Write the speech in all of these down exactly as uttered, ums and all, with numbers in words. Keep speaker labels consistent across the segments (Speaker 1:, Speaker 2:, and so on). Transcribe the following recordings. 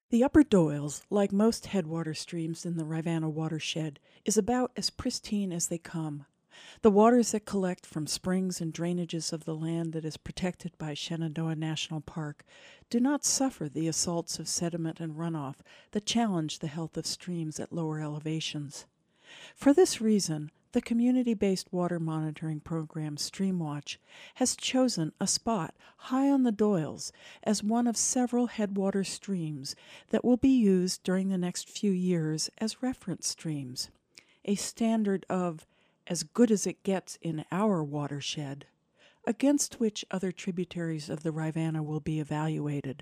Speaker 1: The Upper Doyles, like most headwater streams in the Rivanna watershed, is about as pristine as they come. The waters that collect from springs and drainages of the land that is protected by Shenandoah National Park do not suffer the assaults of sediment and runoff that challenge the health of streams at lower elevations. For this reason, the community-based water monitoring program Streamwatch has chosen a spot high on the Doyles as one of several headwater streams that will be used during the next few years as reference streams, a standard of as good as it gets in our watershed, against which other tributaries of the Rivanna will be evaluated.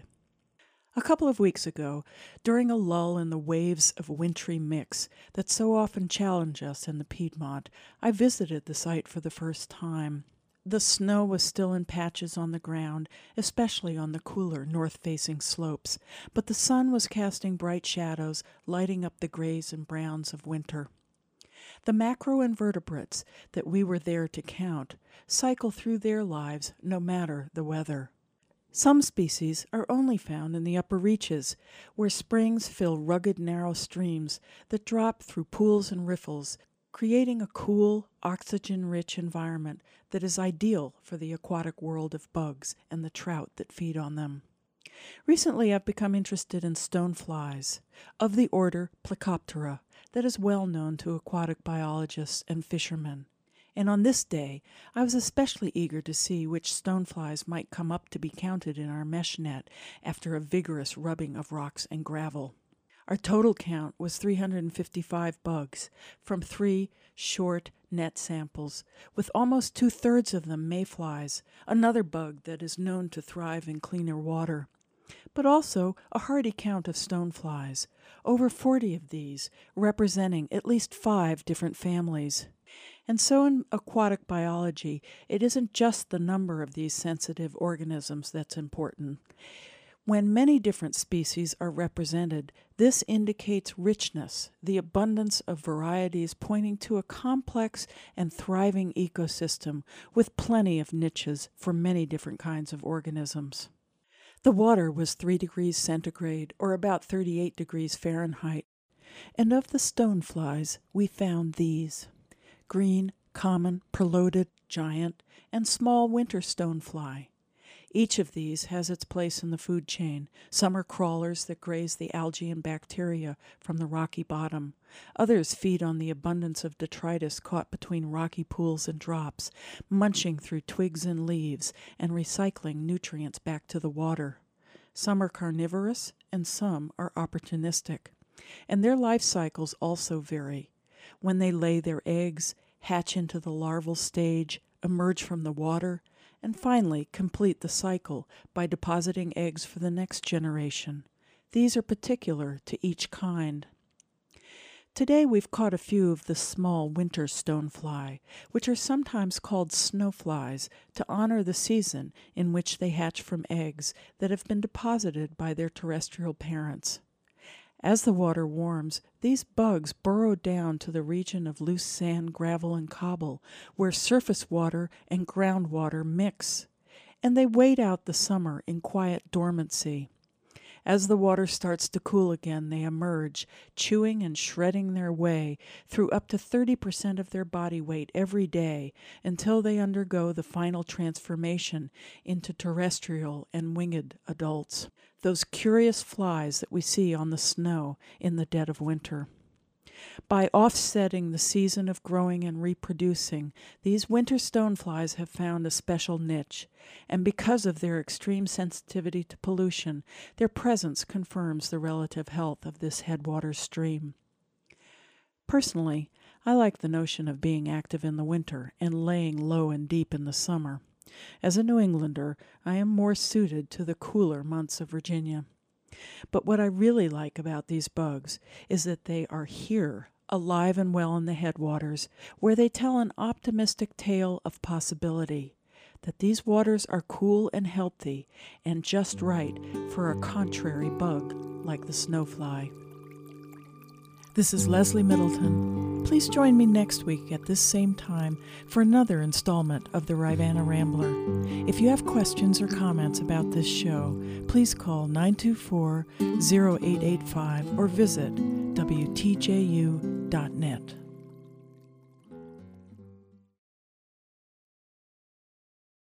Speaker 1: A couple of weeks ago, during a lull in the waves of wintry mix that so often challenge us in the Piedmont, I visited the site for the first time. The snow was still in patches on the ground, especially on the cooler north-facing slopes, but the sun was casting bright shadows, lighting up the grays and browns of winter. The macroinvertebrates that we were there to count cycle through their lives no matter the weather. Some species are only found in the upper reaches, where springs fill rugged, narrow streams that drop through pools and riffles, creating a cool, oxygen-rich environment that is ideal for the aquatic world of bugs and the trout that feed on them. Recently, I've become interested in stoneflies, of the order Plecoptera, that is well known to aquatic biologists and fishermen. And on this day, I was especially eager to see which stoneflies might come up to be counted in our mesh net after a vigorous rubbing of rocks and gravel. Our total count was three hundred fifty-five bugs from three short net samples, with almost two-thirds of them mayflies, another bug that is known to thrive in cleaner water, but also a hearty count of stoneflies, over forty of these, representing at least five different families. And so in aquatic biology, it isn't just the number of these sensitive organisms that's important. When many different species are represented, this indicates richness, the abundance of varieties pointing to a complex and thriving ecosystem with plenty of niches for many different kinds of organisms. The water was three degrees centigrade, or about thirty-eight degrees Fahrenheit, and of the stoneflies we found these: green, common, preloaded, giant, and small winter stonefly. Each of these has its place in the food chain. Some are crawlers that graze the algae and bacteria from the rocky bottom. Others feed on the abundance of detritus caught between rocky pools and drops, munching through twigs and leaves and recycling nutrients back to the water. Some are carnivorous and some are opportunistic. And their life cycles also vary. When they lay their eggs, hatch into the larval stage, emerge from the water, and finally complete the cycle by depositing eggs for the next generation. These are particular to each kind. Today we've caught a few of the small winter stonefly, which are sometimes called snowflies, to honor the season in which they hatch from eggs that have been deposited by their terrestrial parents. As the water warms, these bugs burrow down to the region of loose sand, gravel, and cobble, where surface water and groundwater mix, and they wait out the summer in quiet dormancy. As the water starts to cool again, they emerge, chewing and shredding their way through up to thirty percent of their body weight every day until they undergo the final transformation into terrestrial and winged adults, those curious flies that we see on the snow in the dead of winter. By offsetting the season of growing and reproducing, these winter stoneflies have found a special niche, and because of their extreme sensitivity to pollution, their presence confirms the relative health of this headwater stream. Personally, I like the notion of being active in the winter and laying low and deep in the summer. As a New Englander, I am more suited to the cooler months of Virginia. But what I really like about these bugs is that they are here, alive and well in the headwaters, where they tell an optimistic tale of possibility, that these waters are cool and healthy and just right for a contrary bug like the snowfly. This is Leslie Middleton. Please join me next week at this same time for another installment of the Rivanna Rambler. If you have questions or comments about this show, please call nine two four, zero eight eight five or visit W T J U dot net.